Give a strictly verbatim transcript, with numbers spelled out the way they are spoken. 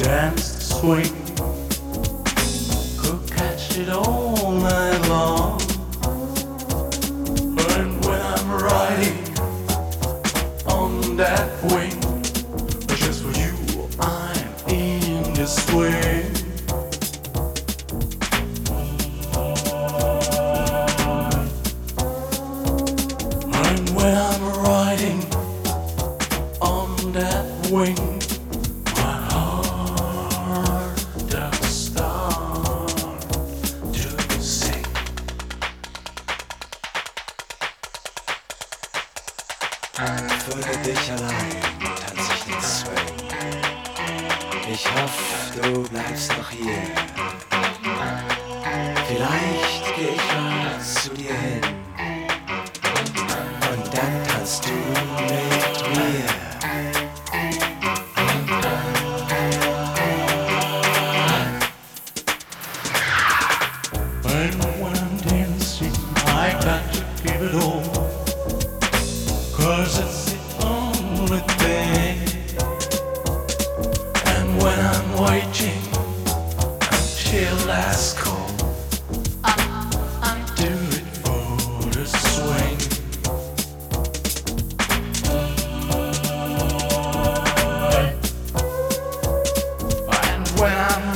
dance the swing, could catch it all night long. And when I'm riding on that wing, just for you, I'm in the swing. And when I'm riding on that wing, my heart does start to sing. Für dich allein tanz ich den Swing. Ich hoffe, du bleibst noch hier. Vielleicht geh ich mal zu dir hin. Und dann tanzt du mit mir. And when I'm dancing, I got to give it all, 'cause it's the only thing. And when I'm waiting until last call, I do it for the swing. And when I'm